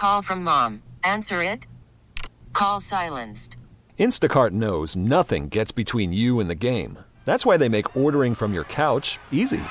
call from mom. Answer it. Call silenced. Instacart knows nothing gets between you and the game. That's why they make ordering from your couch easy.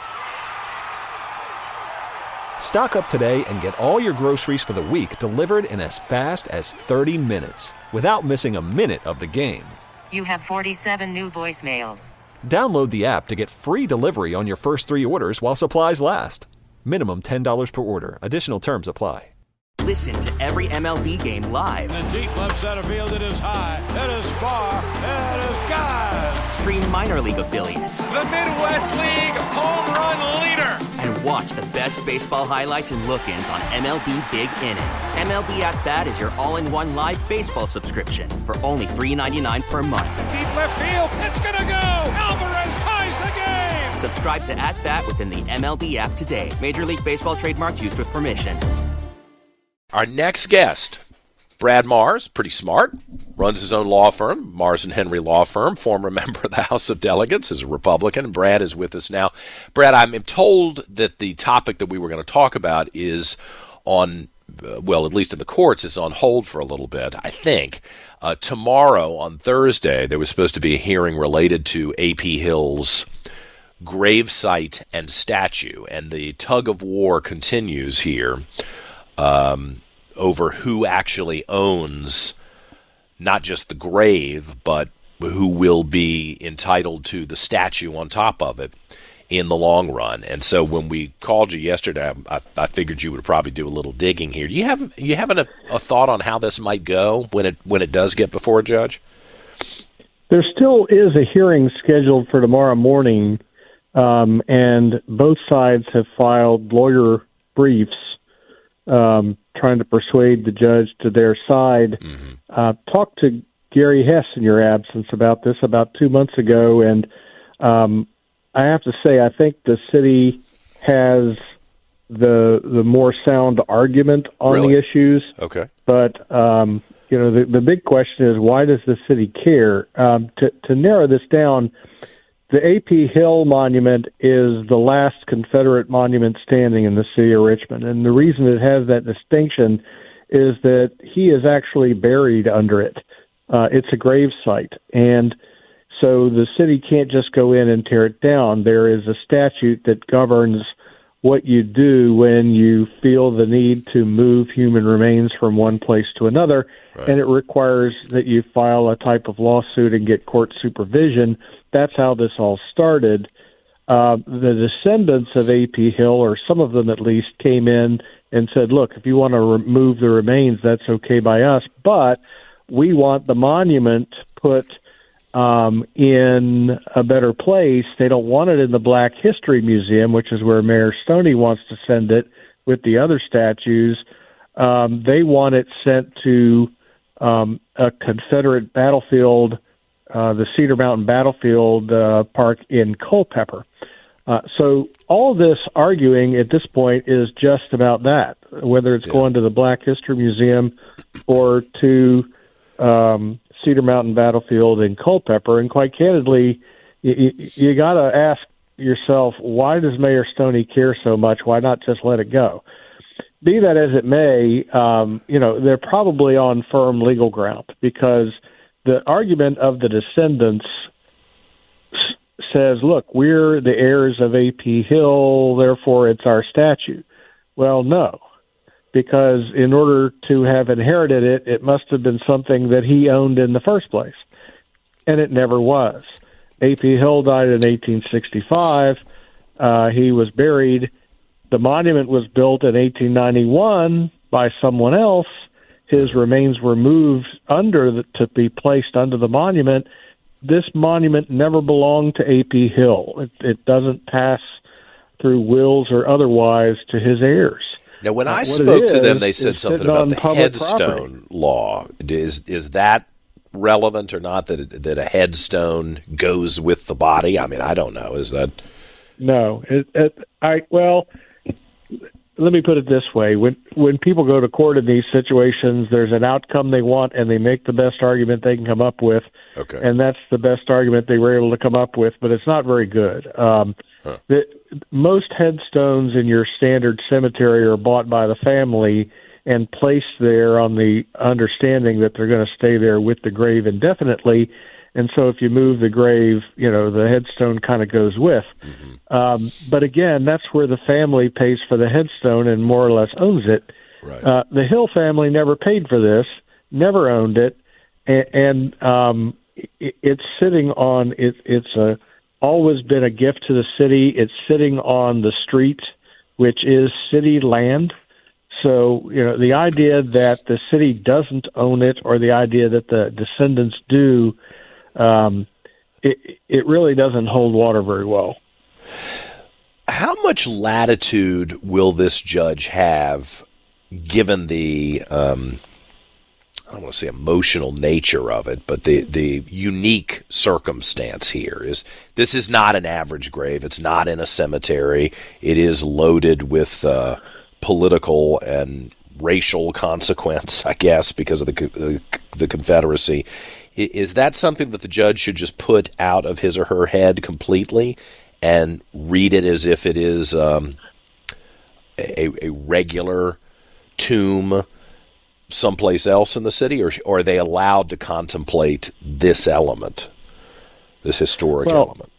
Stock up today and get all your groceries for the week delivered in as fast as 30 minutes without missing a minute of the game. You have 47 new voicemails. Download the app to get free delivery on your first 3 orders while supplies last. Minimum $10 per order. Additional terms apply. Listen to every MLB game live. In the deep left center field, it is high, it is far, it is gone. Stream minor league affiliates. The Midwest League home run leader. And watch the best baseball highlights and look-ins on MLB Big Inning. MLB At Bat is your all-in-one live baseball subscription for only $3.99 per month. Deep left field, it's gonna go. Alvarez ties the game. Subscribe to At Bat within the MLB app today. Major League Baseball trademarks used with permission. Our next guest, Brad Marrs, pretty smart, runs his own law firm, Marrs and Henry Law Firm, former member of the House of Delegates, is a Republican. Brad is with us now. Brad, I'm told that the topic that we were going to talk about is on, well, at least in the courts, it's on hold for a little bit, I think. Tomorrow, on Thursday, there was supposed to be a hearing related to A.P. Hill's gravesite and statue, and the tug of war continues here. Over who actually owns not just the grave, but who will be entitled to the statue on top of it in the long run. And so when we called you yesterday, I figured you would probably do a little digging here. Do you have a thought on how this might go when it does get before a judge? There still is a hearing scheduled for tomorrow morning, and both sides have filed lawyer briefs trying to persuade the judge to their side. Mm-hmm. Talked to Gary Hess in your absence about this about 2 months ago, and I have to say I think the city has the more sound argument on the issues. Okay. But the big question is, why does the city care? To narrow this down, the A.P. Hill Monument is the last Confederate monument standing in the city of Richmond. And the reason it has that distinction is that he is actually buried under it. It's a grave site. And so the city can't just go in and tear it down. There is a statute that governs what you do when you feel the need to move human remains from one place to another. Right. And it requires that you file a type of lawsuit and get court supervision. That's how this all started. The descendants of A.P. Hill, or some of them at least, came in and said, look, if you want to remove the remains, that's okay by us, but we want the monument put in a better place. They don't want it in the Black History Museum, which is where Mayor Stoney wants to send it with the other statues. They want it sent to a Confederate battlefield, the Cedar Mountain Battlefield Park in Culpeper. So all this arguing at this point is just about that, whether it's going to the Black History Museum or to Cedar Mountain Battlefield in Culpeper. And quite candidly, you got to ask yourself, why does Mayor Stoney care so much? Why not just let it go? Be that as it may, they're probably on firm legal ground, because the argument of the descendants says, look, we're the heirs of A.P. Hill, therefore it's our statue. Well, no, because in order to have inherited it, it must have been something that he owned in the first place, and it never was. A.P. Hill died in 1865. He was buried. The monument was built in 1891 by someone else. His remains were moved to be placed under the monument. This monument never belonged to A.P. Hill. It doesn't pass through wills or otherwise to his heirs. Now, when I spoke to them, they said something about the headstone law. Is that relevant or not, that a headstone goes with the body? I mean, I don't know. Is that? No. Let me put it this way. When people go to court in these situations, there's an outcome they want, and they make the best argument they can come up with. Okay. And that's the best argument they were able to come up with, but it's not very good. Most headstones in your standard cemetery are bought by the family, and placed there on the understanding that they're going to stay there with the grave indefinitely. And so if you move the grave, the headstone kind of goes with. Mm-hmm. But again, that's where the family pays for the headstone and more or less owns it. Right. The Hill family never paid for this, never owned it, and it's sitting on it. It's always been a gift to the city. It's sitting on the street, which is city land. So, the idea that the city doesn't own it or the idea that the descendants do, it really doesn't hold water very well. How much latitude will this judge have, given the, I don't want to say emotional nature of it, but the unique circumstance here is this is not an average grave. It's not in a cemetery. It is loaded with political and racial consequence, I guess, because of the Confederacy. Is that something that the judge should just put out of his or her head completely and read it as if it is a regular tomb someplace else in the city, or are they allowed to contemplate this element, this historic element?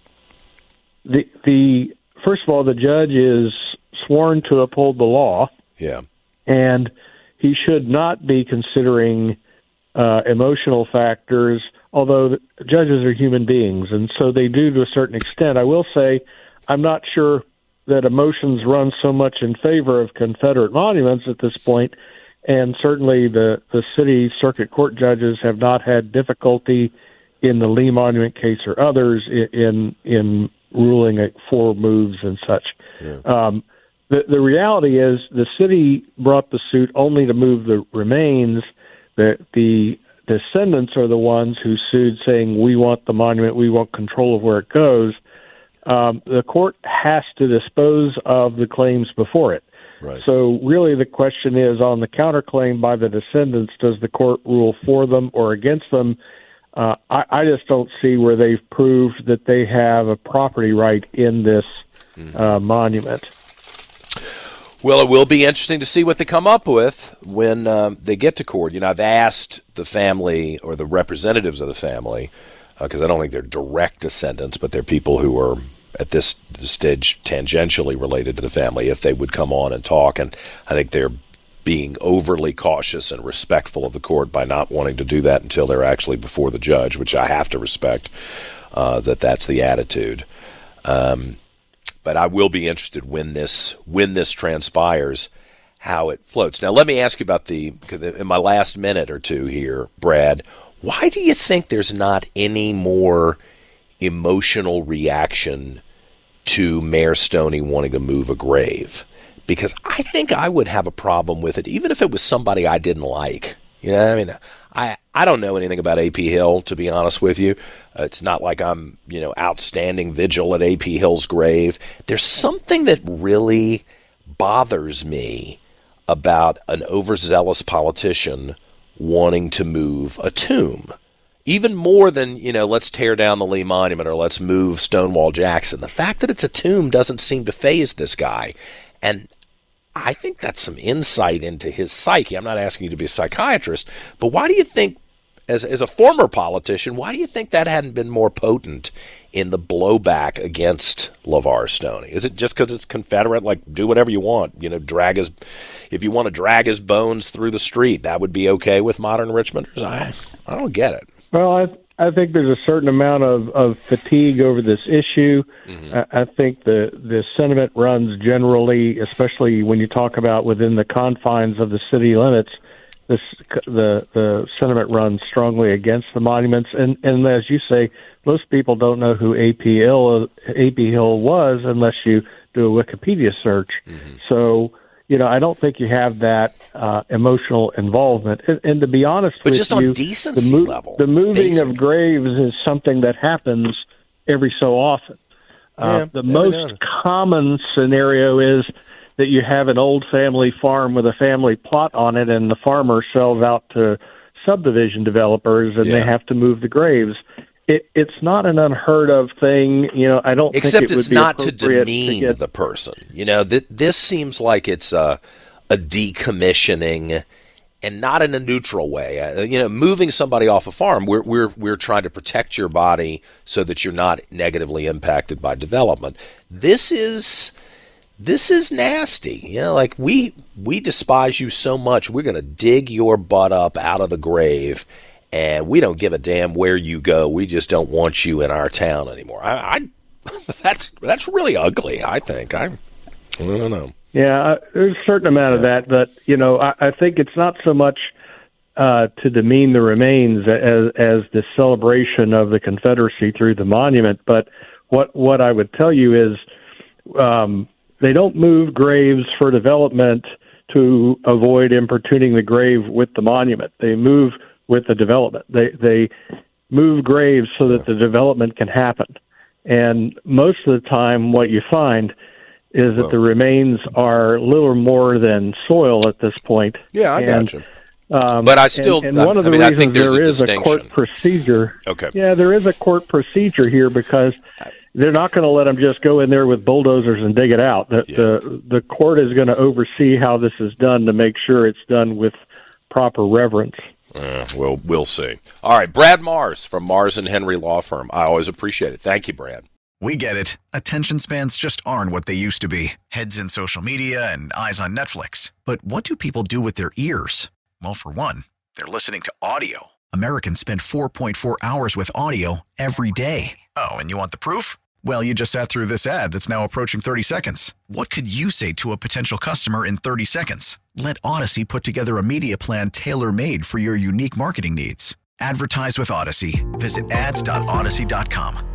The first of all, the judge is sworn to uphold the law. Yeah. And he should not be considering emotional factors, although the judges are human beings, and so they do to a certain extent. I will say I'm not sure that emotions run so much in favor of Confederate monuments at this point, and certainly the city circuit court judges have not had difficulty in the Lee Monument case or others in ruling for moves and such. Yeah. The reality is the city brought the suit only to move the remains. The descendants are the ones who sued, saying, we want the monument, we want control of where it goes. The court has to dispose of the claims before it. Right. So really the question is, on the counterclaim by the descendants, does the court rule for them or against them? I just don't see where they've proved that they have a property right in this monument. Well, it will be interesting to see what they come up with when they get to court. I've asked the family or the representatives of the family, because I don't think they're direct descendants, but they're people who are at this stage tangentially related to the family, if they would come on and talk. And I think they're being overly cautious and respectful of the court by not wanting to do that until they're actually before the judge, which I have to respect, that's the attitude. But I will be interested when this transpires, how it floats. Now, let me ask you about in my last minute or two here, Brad, why do you think there's not any more emotional reaction to Mayor Stoney wanting to move a grave? Because I think I would have a problem with it, even if it was somebody I didn't like. I don't know anything about A.P. Hill, to be honest with you. It's not like I'm, outstanding vigil at A.P. Hill's grave. There's something that really bothers me about an overzealous politician wanting to move a tomb. Even more than, let's tear down the Lee Monument or let's move Stonewall Jackson. The fact that it's a tomb doesn't seem to faze this guy. And I think that's some insight into his psyche. I'm not asking you to be a psychiatrist, but why do you think, as a former politician, why do you think that hadn't been more potent in the blowback against LeVar Stoney? Is it just because it's Confederate, like do whatever you want, if you want to drag his bones through the street, that would be okay with modern Richmonders? I don't get it. Well, I think there's a certain amount of fatigue over this issue. Mm-hmm. I think the sentiment runs generally, especially when you talk about within the confines of the city limits, the sentiment runs strongly against the monuments. And as you say, most people don't know who A.P. Hill was unless you do a Wikipedia search. Mm-hmm. So, I don't think you have that emotional involvement. And to be honest with you, but just on decency level, the moving of graves is something that happens every so often. The most common scenario is that you have an old family farm with a family plot on it, and the farmer sells out to subdivision developers, and they have to move the graves. It's not an unheard of thing, I don't Except think it would it's be not to appropriate demean the person. This seems like it's a a decommissioning, and not in a neutral way. Moving somebody off a farm, we're trying to protect your body so that you're not negatively impacted by development. This is nasty. Like we despise you so much, we're going to dig your butt up out of the grave, and we don't give a damn where you go. We just don't want you in our town anymore. That's really ugly, I think. I don't know. Yeah, there's a certain amount of that, but I think it's not so much to demean the remains as the celebration of the Confederacy through the monument. But what I would tell you is they don't move graves for development to avoid importuning the grave with the monument. They move with the development. They move graves so that the development can happen. And most of the time, what you find is that the remains are little more than soil at this point. Yeah, I got you. But I still, and one of the reasons I think there is a court procedure. Okay. Yeah, there is a court procedure here because they're not going to let them just go in there with bulldozers and dig it out. The court is going to oversee how this is done to make sure it's done with proper reverence. Well, we'll see. All right, Brad Mars from Mars and Henry Law Firm. I always appreciate it. Thank you, Brad. We get it. Attention spans just aren't what they used to be. Heads in social media and eyes on Netflix. But what do people do with their ears? Well, for one, they're listening to audio. Americans spend 4.4 hours with audio every day. Oh, and you want the proof? Well, you just sat through this ad that's now approaching 30 seconds. What could you say to a potential customer in 30 seconds? Let Odyssey put together a media plan tailor-made for your unique marketing needs. Advertise with Odyssey. Visit ads.odyssey.com.